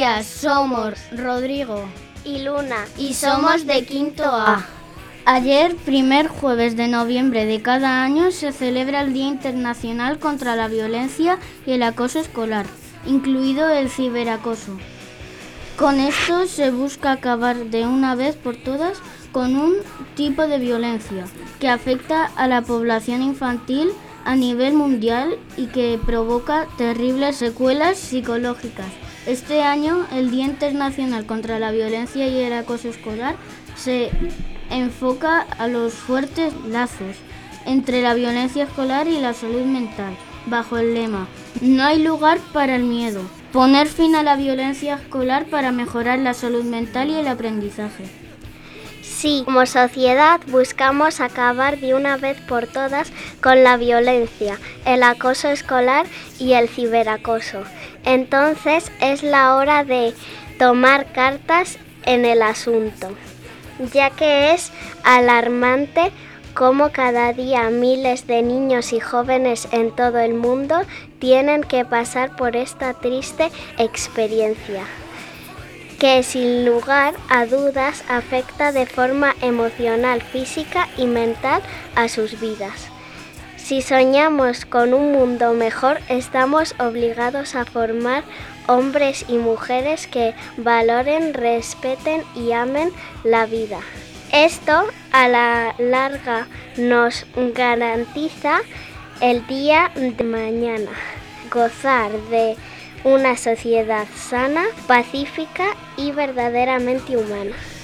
días, somos Rodrigo y Luna y somos de quinto A. Ayer, primer jueves de noviembre de cada año, se celebra el Día Internacional contra la Violencia y el Acoso Escolar, incluido el ciberacoso. Con esto se busca acabar de una vez por todas con un tipo de violencia que afecta a la población infantil a nivel mundial y que provoca terribles secuelas psicológicas. Este año, el Día Internacional contra la Violencia y el Acoso Escolar se enfoca a los fuertes lazos entre la violencia escolar y la salud mental, bajo el lema "No hay lugar para el miedo". Poner fin a la violencia escolar para mejorar la salud mental y el aprendizaje. Sí, como sociedad buscamos acabar de una vez por todas con la violencia, el acoso escolar y el ciberacoso. Entonces es la hora de tomar cartas en el asunto, ya que es alarmante cómo cada día miles de niños y jóvenes en todo el mundo tienen que pasar por esta triste experiencia, que sin lugar a dudas afecta de forma emocional, física y mental a sus vidas. Si soñamos con un mundo mejor, estamos obligados a formar hombres y mujeres que valoren, respeten y amen la vida. Esto a la larga nos garantiza el día de mañana, gozar de una sociedad sana, pacífica y verdaderamente humana.